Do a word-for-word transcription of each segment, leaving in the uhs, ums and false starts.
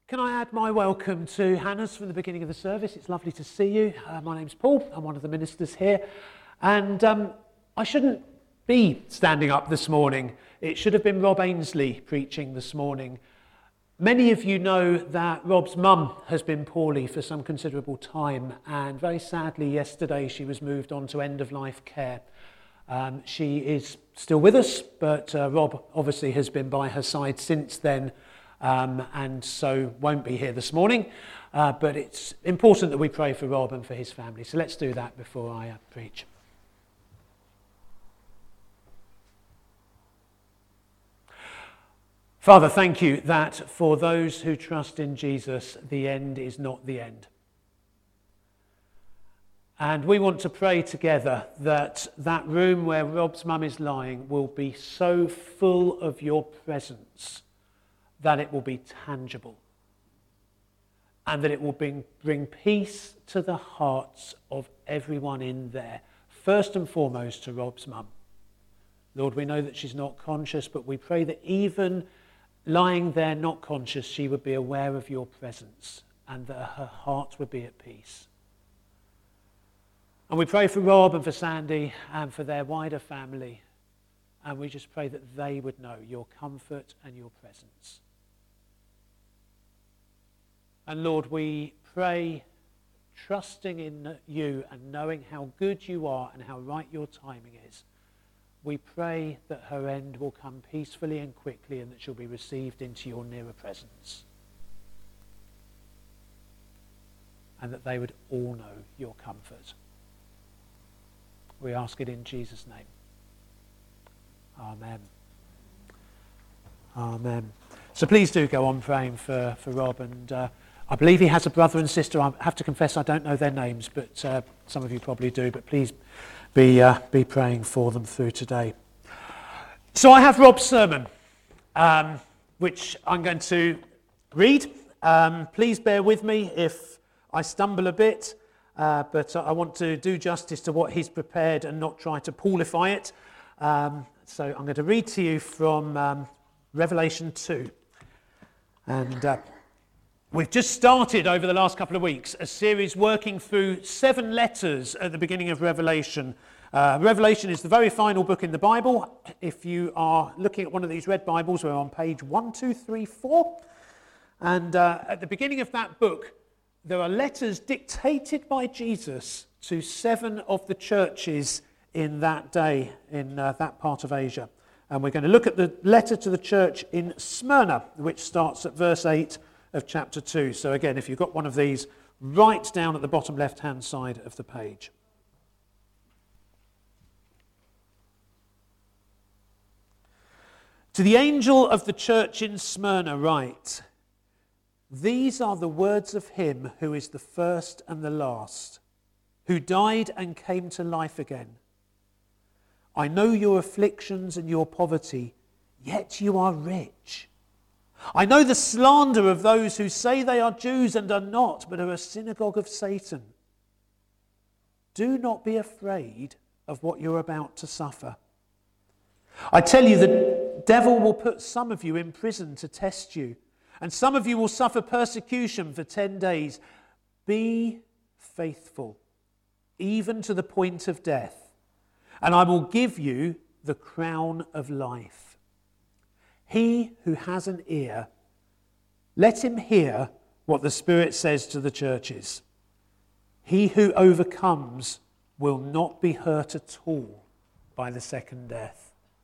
Can I add my welcome to Hannah's from the beginning of the service? It's lovely to see you. Uh, my name's Paul. I'm one of the ministers here. And um, I shouldn't be standing up this morning. It should have been Rob Ainsley preaching this morning. Many of you know that Rob's mum has been poorly for some considerable time, and very sadly yesterday she was moved on to end-of-life care. Um, she is still with us, but uh, Rob obviously has been by her side since then, um, and so won't be here this morning. Uh, but it's important that we pray for Rob and for his family. So let's do that before I uh, preach. Father, thank you that for those who trust in Jesus, the end is not the end. And we want to pray together that that room where Rob's mum is lying will be so full of your presence that it will be tangible. And that it will bring, bring peace to the hearts of everyone in there. First and foremost to Rob's mum. Lord, we know that she's not conscious, but we pray that even lying there not conscious, she would be aware of your presence and that her heart would be at peace. And we pray for Rob and for Sandy and for their wider family. And we just pray that they would know your comfort and your presence. And Lord, we pray, trusting in you and knowing how good you are and how right your timing is. We pray that her end will come peacefully and quickly and that she'll be received into your nearer presence. And that they would all know your comfort. We ask it in Jesus' name. Amen. Amen. So please do go on praying for, for Rob. And uh, I believe he has a brother and sister. I have to confess I don't know their names, but uh, some of you probably do. But please be, uh, be praying for them through today. So I have Rob's sermon, um, which I'm going to read. Um, please bear with me if I stumble a bit. Uh, but I want to do justice to what he's prepared and not try to Paulify it. Um, so I'm going to read to you from um, Revelation two. And uh, we've just started over the last couple of weeks a series working through seven letters at the beginning of Revelation. Uh, Revelation is the very final book in the Bible. If you are looking at one of these red Bibles, we're on page one, two, three, four. And uh, at the beginning of that book, there are letters dictated by Jesus to seven of the churches in that day, in uh, that part of Asia. And we're going to look at the letter to the church in Smyrna, which starts at verse eight of chapter two. So again, if you've got one of these, right down at the bottom left-hand side of the page. To the angel of the church in Smyrna write, "These are the words of him who is the first and the last, who died and came to life again. I know your afflictions and your poverty, yet you are rich. I know the slander of those who say they are Jews and are not, but are a synagogue of Satan. Do not be afraid of what you're about to suffer. I tell you, the devil will put some of you in prison to test you, and some of you will suffer persecution for ten days. Be faithful, even to the point of death, and I will give you the crown of life. He who has an ear, let him hear what the Spirit says to the churches. He who overcomes will not be hurt at all by the second death."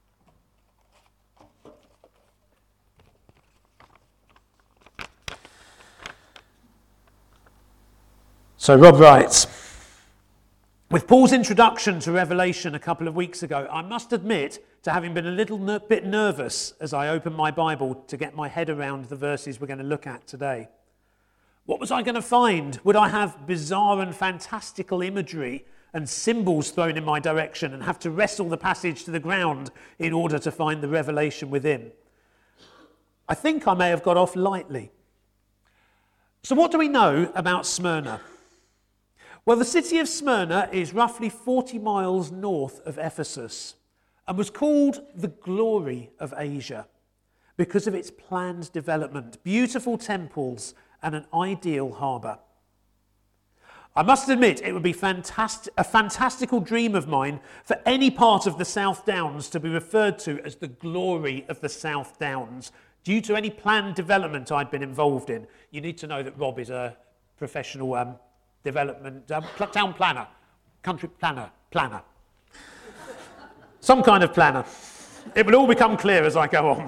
So Rob writes, with Paul's introduction to Revelation a couple of weeks ago, I must admit to having been a little ner- bit nervous as I opened my Bible to get my head around the verses we're going to look at today. What was I going to find? Would I have bizarre and fantastical imagery and symbols thrown in my direction and have to wrestle the passage to the ground in order to find the revelation within? I think I may have got off lightly. So what do we know about Smyrna? Well, the city of Smyrna is roughly forty miles north of Ephesus and was called the glory of Asia. because of its planned development, beautiful temples and an ideal harbour. I must admit it would be fantastic, a fantastical dream of mine for any part of the South Downs to be referred to as the glory of the South Downs due to any planned development I'd been involved in. You need to know that Rob is a professional um, development, um, town planner, country planner, planner. Some kind of planner. It will all become clear as I go on.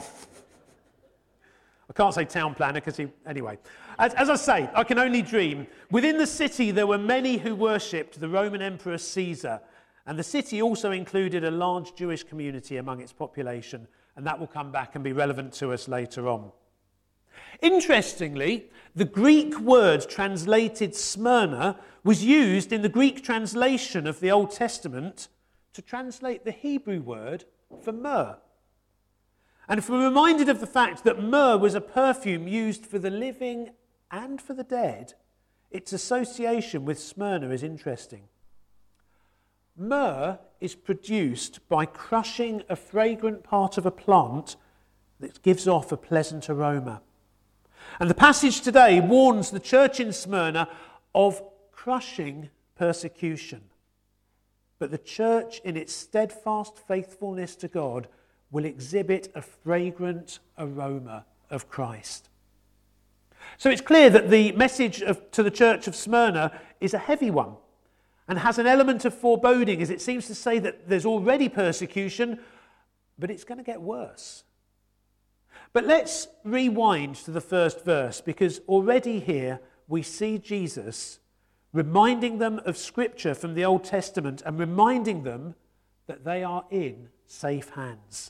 I can't say town planner because he... Anyway. As, as I say, I can only dream. Within the city there were many who worshipped the Roman Emperor Caesar, and the city also included a large Jewish community among its population, and that will come back and be relevant to us later on. Interestingly, the Greek word translated Smyrna was used in the Greek translation of the Old Testament to translate the Hebrew word for myrrh. And if we're reminded of the fact that myrrh was a perfume used for the living and for the dead, its association with Smyrna is interesting. Myrrh is produced by crushing a fragrant part of a plant that gives off a pleasant aroma. And the passage today warns the church in Smyrna of crushing persecution. But the church, in its steadfast faithfulness to God, will exhibit a fragrant aroma of Christ. So it's clear that the message of, to the church of Smyrna is a heavy one and has an element of foreboding, as it seems to say that there's already persecution, but it's going to get worse. But let's rewind to the first verse, because already here we see Jesus reminding them of Scripture from the Old Testament and reminding them that they are in safe hands.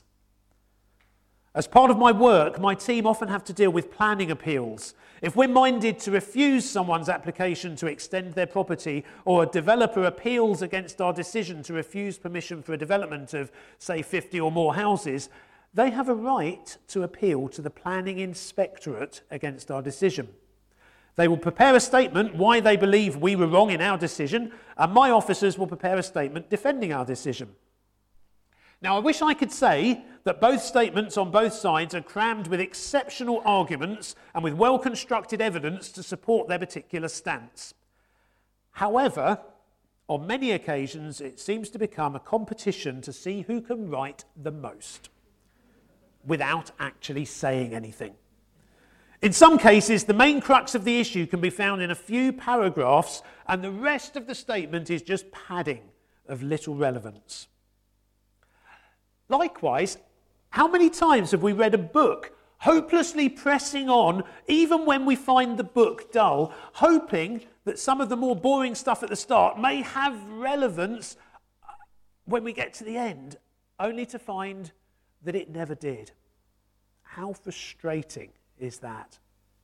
As part of my work, my team often have to deal with planning appeals. If we're minded to refuse someone's application to extend their property, or a developer appeals against our decision to refuse permission for a development of, say, fifty or more houses, they have a right to appeal to the planning inspectorate against our decision. They will prepare a statement why they believe we were wrong in our decision, and my officers will prepare a statement defending our decision. Now, I wish I could say that both statements on both sides are crammed with exceptional arguments and with well-constructed evidence to support their particular stance. However, on many occasions, it seems to become a competition to see who can write the most, without actually saying anything. In some cases, the main crux of the issue can be found in a few paragraphs, and the rest of the statement is just padding of little relevance. Likewise, how many times have we read a book hopelessly pressing on, even when we find the book dull, hoping that some of the more boring stuff at the start may have relevance when we get to the end, only to find that it never did? How frustrating is that?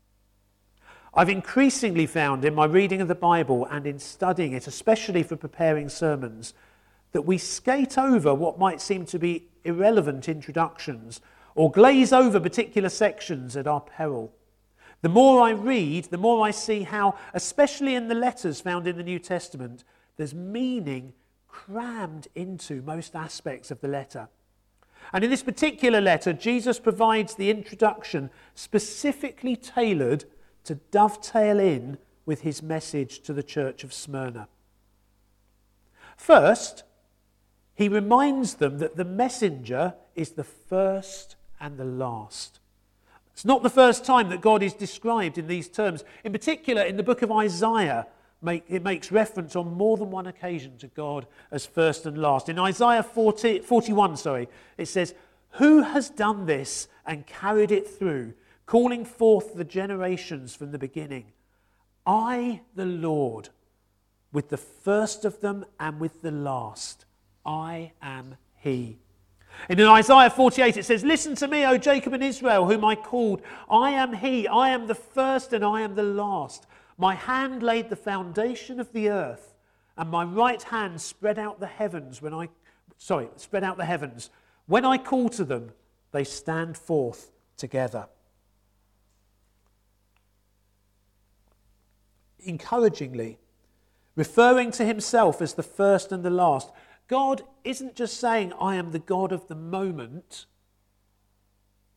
I've increasingly found in my reading of the Bible and in studying it, especially for preparing sermons, that we skate over what might seem to be irrelevant introductions or glaze over particular sections at our peril. The more I read, the more I see how, especially in the letters found in the New Testament, there's meaning crammed into most aspects of the letter. And in this particular letter, Jesus provides the introduction specifically tailored to dovetail in with his message to the church of Smyrna. First, he reminds them that the messenger is the first and the last. It's not the first time that God is described in these terms. In particular, in the book of Isaiah, it makes reference on more than one occasion to God as first and last. In Isaiah forty, forty-one, sorry, it says, "Who has done this and carried it through, calling forth the generations from the beginning? I, the Lord, with the first of them and with the last, I am he." And in Isaiah forty-eight it says, "Listen to me, O Jacob and Israel, whom I called. I am he, I am the first and I am the last. My hand laid the foundation of the earth, and my right hand spread out the heavens when I, sorry, spread out the heavens. When I call to them, they stand forth together." Encouragingly, referring to himself as the first and the last, God isn't just saying, "I am the God of the moment."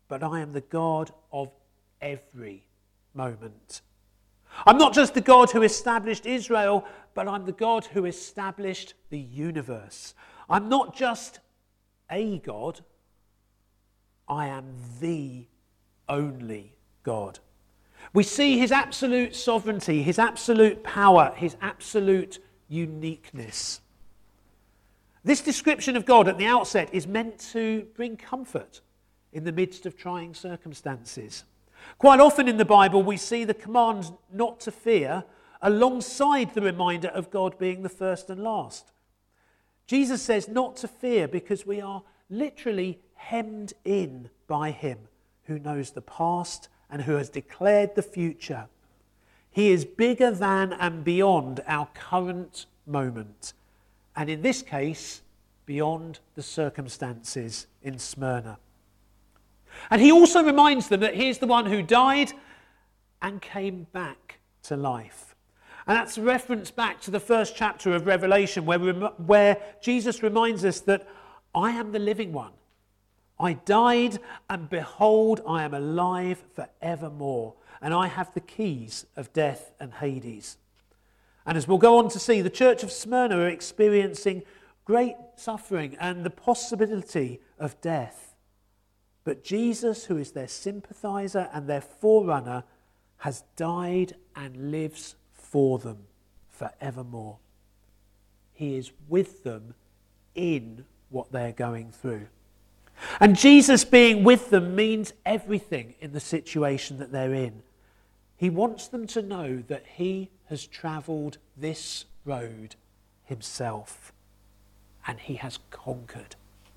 but I am the God of every moment. I'm not just the God who established Israel, but I'm the God who established the universe. I'm not just a God, I am the only God. We see his absolute sovereignty, his absolute power, his absolute uniqueness. This description of God at the outset is meant to bring comfort in the midst of trying circumstances. Quite often in the Bible we see the command not to fear alongside the reminder of God being the first and last. Jesus says not to fear because we are literally hemmed in by him who knows the past and who has declared the future. He is bigger than and beyond our current moment, and in this case, beyond the circumstances in Smyrna. And he also reminds them that he is the one who died and came back to life. And that's a reference back to the first chapter of Revelation where, where Jesus reminds us that I am the living one. I died, and behold, I am alive forevermore, and I have the keys of death and Hades. And as we'll go on to see, the church of Smyrna are experiencing great suffering and the possibility of death. But Jesus, who is their sympathizer and their forerunner, has died and lives for them forevermore. He is with them in what they're going through. And Jesus being with them means everything in the situation that they're in. He wants them to know that he has travelled this road himself, and he has conquered.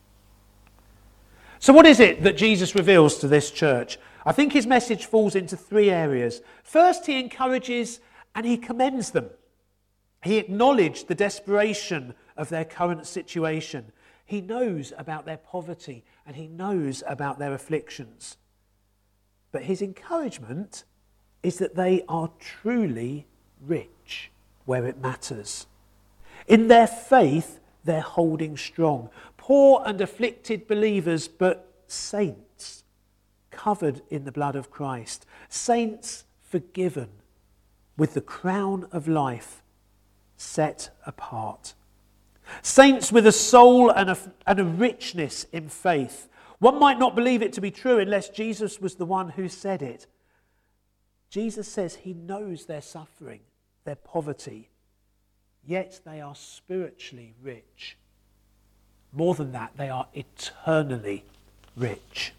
So what is it that Jesus reveals to this church? I think his message falls into three areas. First, he encourages and he commends them. He acknowledged the desperation of their current situation. He knows about their poverty and he knows about their afflictions. But his encouragement is that they are truly rich where it matters. In their faith, they're holding strong. Poor and afflicted believers, but saints covered in the blood of Christ. Saints forgiven with the crown of life set apart. Saints with a soul and a, and a richness in faith. One might not believe it to be true unless Jesus was the one who said it. Jesus says he knows their suffering, their poverty, yet they are spiritually rich. More than that, they are eternally rich.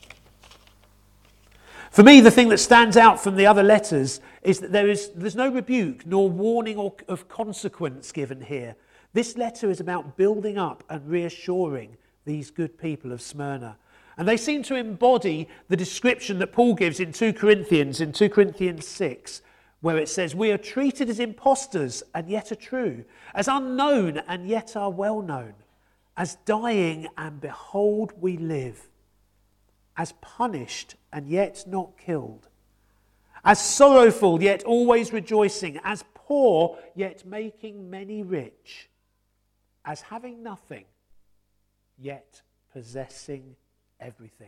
For me, the thing that stands out from the other letters is that there is there's no rebuke nor warning or of consequence given here. This letter is about building up and reassuring these good people of Smyrna. And they seem to embody the description that Paul gives in two Corinthians, in two Corinthians six, where it says, we are treated as impostors and yet are true, as unknown and yet are well known, as dying and behold we live, as punished and yet not killed, as sorrowful yet always rejoicing, as poor yet making many rich, as having nothing yet possessing everything.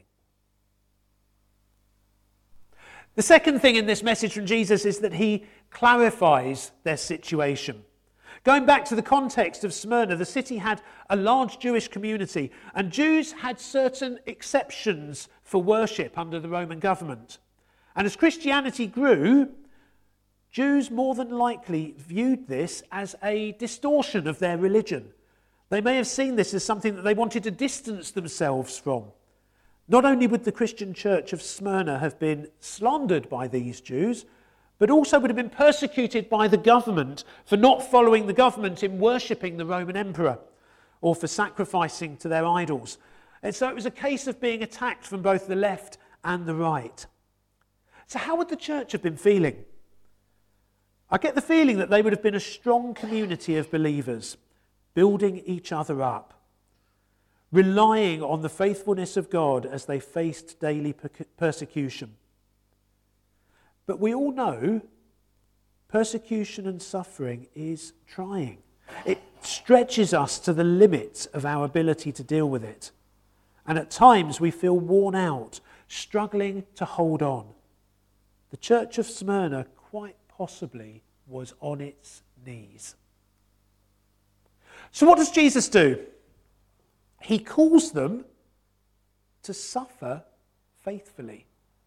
The second thing in this message from Jesus is that he clarifies their situation. Going back to the context of Smyrna, the city had a large Jewish community, and Jews had certain exceptions for worship under the Roman government. And as Christianity grew, Jews more than likely viewed this as a distortion of their religion. They may have seen this as something that they wanted to distance themselves from. Not only would the Christian church of Smyrna have been slandered by these Jews, but also would have been persecuted by the government for not following the government in worshipping the Roman emperor or for sacrificing to their idols. And so it was a case of being attacked from both the left and the right. So how would the church have been feeling? I get the feeling that they would have been a strong community of believers, building each other up, relying on the faithfulness of God as they faced daily persecution. But we all know persecution and suffering is trying. It stretches us to the limits of our ability to deal with it. And at times we feel worn out, struggling to hold on. The church of Smyrna quite possibly was on its knees. So what does Jesus do? He calls them to suffer faithfully,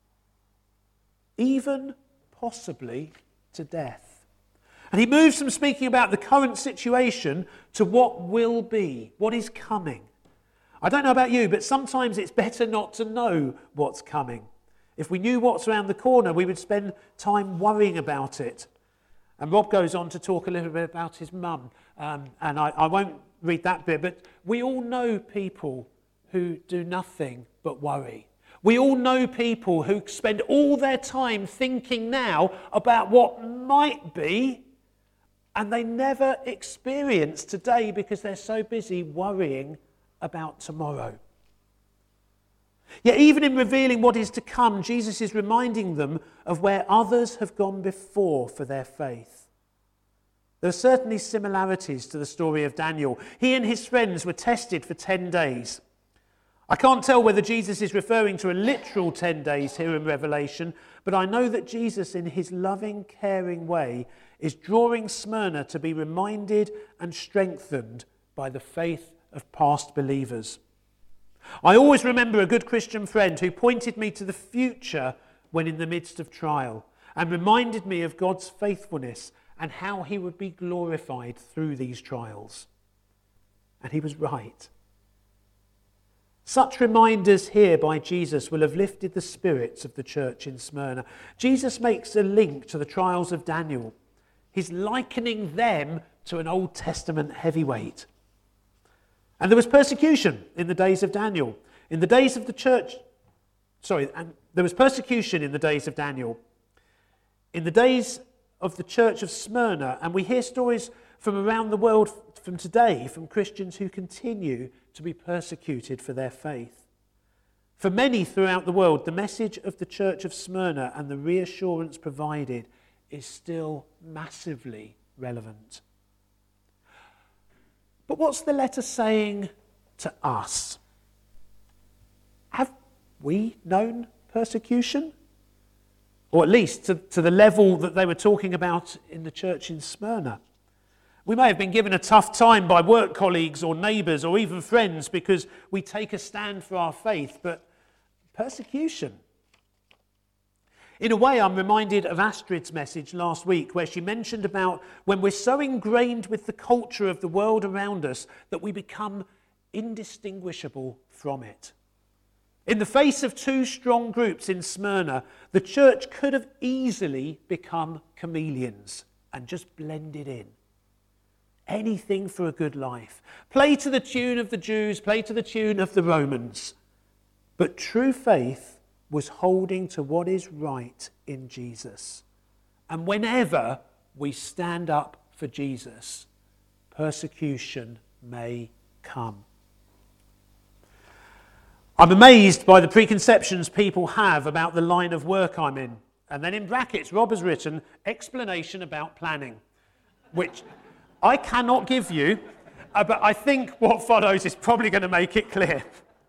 even possibly to death. And he moves from speaking about the current situation to what will be, what is coming. I don't know about you, but sometimes it's better not to know what's coming. If we knew what's around the corner, we would spend time worrying about it. And Rob goes on to talk a little bit about his mum, um, and I, I won't read that bit, but we all know people who do nothing but worry. We all know people who spend all their time thinking now about what might be, and they never experience today because they're so busy worrying about tomorrow. Yet even in revealing what is to come, Jesus is reminding them of where others have gone before for their faith. There are certainly similarities to the story of Daniel. He and his friends were tested for ten days. I can't tell whether Jesus is referring to a literal ten days here in Revelation, but I know that Jesus, in his loving, caring way, is drawing Smyrna to be reminded and strengthened by the faith of past believers. I always remember a good Christian friend who pointed me to the future when in the midst of trial and reminded me of God's faithfulness and how he would be glorified through these trials. And he was right. Such reminders here by Jesus will have lifted the spirits of the church in Smyrna. Jesus makes a link to the trials of Daniel. He's likening them to an Old Testament heavyweight. And there was persecution in the days of Daniel. In the days of the church, sorry, and there was persecution in the days of Daniel. In the days of the church of Smyrna, and we hear stories from around the world from today, from Christians who continue to be persecuted for their faith. For many throughout the world, the message of the church of Smyrna and the reassurance provided is still massively relevant. But what's the letter saying to us? Have we known persecution? Or at least to, to the level that they were talking about in the church in Smyrna. We may have been given a tough time by work colleagues or neighbours or even friends because we take a stand for our faith, but persecution. In a way, I'm reminded of Astrid's message last week where she mentioned about when we're so ingrained with the culture of the world around us that we become indistinguishable from it. In the face of two strong groups in Smyrna, the church could have easily become chameleons and just blended in. Anything for a good life. Play to the tune of the Jews, play to the tune of the Romans. But true faith was holding to what is right in Jesus. And whenever we stand up for Jesus, persecution may come. I'm amazed by the preconceptions people have about the line of work I'm in. And then in brackets, Rob has written, explanation about planning, which I cannot give you, uh, but I think what follows is probably going to make it clear.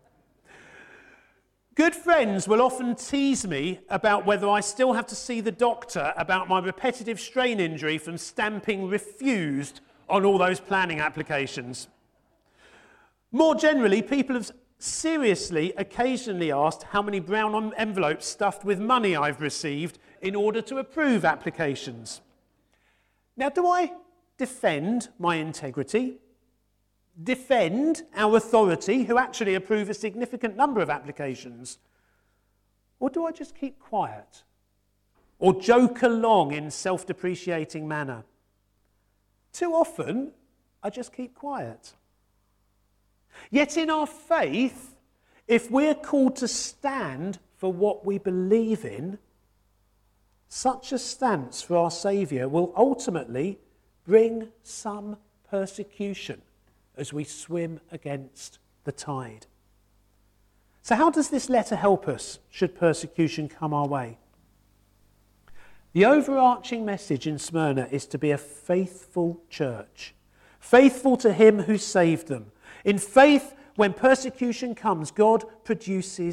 Good friends will often tease me about whether I still have to see the doctor about my repetitive strain injury from stamping refused on all those planning applications. More generally, people have seriously occasionally asked how many brown envelopes stuffed with money I've received in order to approve applications. Now, do I defend my integrity? Defend our authority who actually approve a significant number of applications? Or do I just keep quiet? Or joke along in self-depreciating manner? Too often, I just keep quiet. Yet in our faith, if we're called to stand for what we believe in, such a stance for our Saviour will ultimately bring some persecution as we swim against the tide. So how does this letter help us should persecution come our way? The overarching message in Smyrna is to be a faithful church, faithful to him who saved them. In faith, when persecution comes, God produces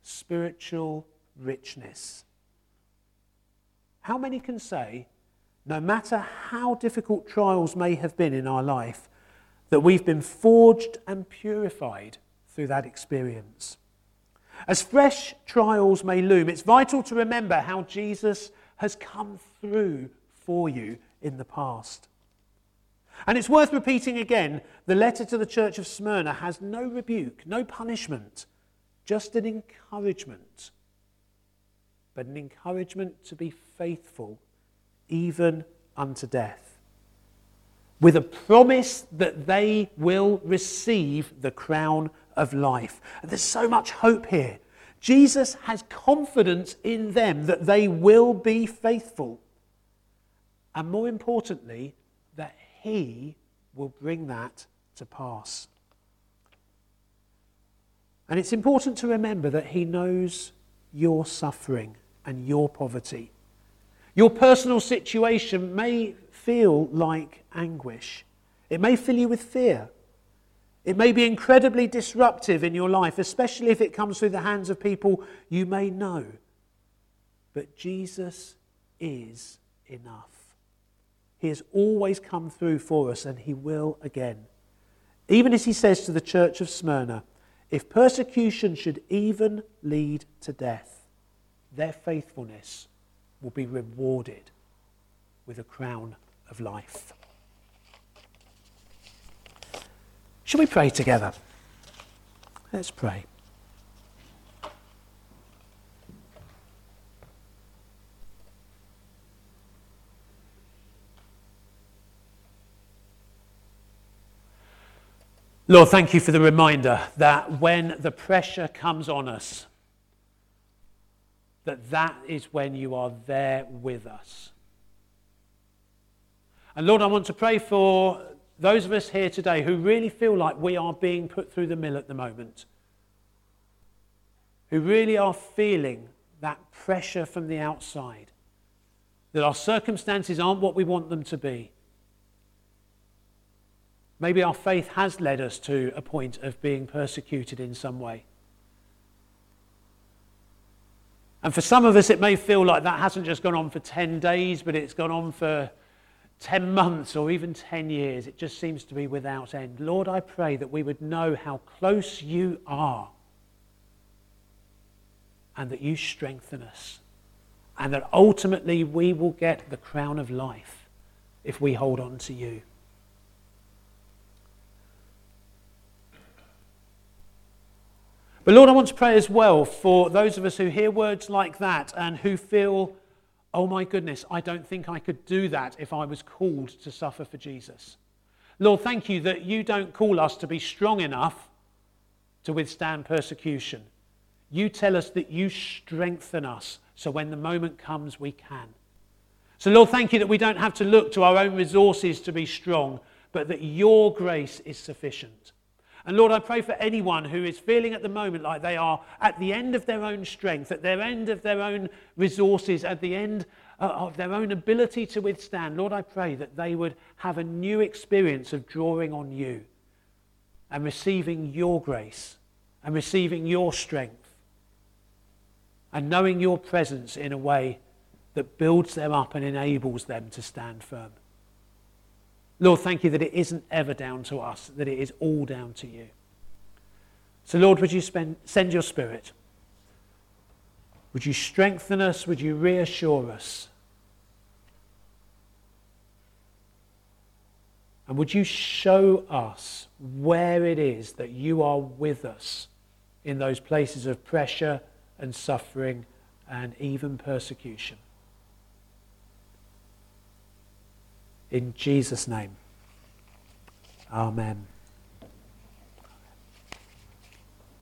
spiritual richness. How many can say, no matter how difficult trials may have been in our life, that we've been forged and purified through that experience? As fresh trials may loom, it's vital to remember how Jesus has come through for you in the past. And it's worth repeating again, the letter to the church of Smyrna has no rebuke, no punishment, just an encouragement. But an encouragement to be faithful even unto death, with a promise that they will receive the crown of life. And there's so much hope here. Jesus has confidence in them that they will be faithful. And more importantly, that he will bring that to pass. And it's important to remember that he knows your suffering and your poverty. Your personal situation may feel like anguish. It may fill you with fear. It may be incredibly disruptive in your life, especially if it comes through the hands of people you may know. But Jesus is enough. He has always come through for us, and he will again. Even as he says to the church of Smyrna, if persecution should even lead to death, their faithfulness will be rewarded with a crown of life. Shall we pray together? Let's pray. Lord, thank you for the reminder that when the pressure comes on us, that that is when you are there with us. And Lord, I want to pray for those of us here today who really feel like we are being put through the mill at the moment, who really are feeling that pressure from the outside, that our circumstances aren't what we want them to be. Maybe our faith has led us to a point of being persecuted in some way. And for some of us, it may feel like that hasn't just gone on for ten days, but it's gone on for ten months or even ten years. It just seems to be without end. Lord, I pray that we would know how close you are and that you strengthen us, and that ultimately we will get the crown of life if we hold on to you. But Lord, I want to pray as well for those of us who hear words like that and who feel, oh my goodness, I don't think I could do that if I was called to suffer for Jesus. Lord, thank you that you don't call us to be strong enough to withstand persecution. You tell us that you strengthen us so when the moment comes we can. So Lord, thank you that we don't have to look to our own resources to be strong, but that your grace is sufficient. And Lord, I pray for anyone who is feeling at the moment like they are at the end of their own strength, at their end of their own resources, at the end of their own ability to withstand. Lord, I pray that they would have a new experience of drawing on you and receiving your grace and receiving your strength and knowing your presence in a way that builds them up and enables them to stand firm. Lord, thank you that it isn't ever down to us, that it is all down to you. So Lord, would you spend, send your Spirit? Would you strengthen us? Would you reassure us? And would you show us where it is that you are with us in those places of pressure and suffering and even persecution? In Jesus' name, amen.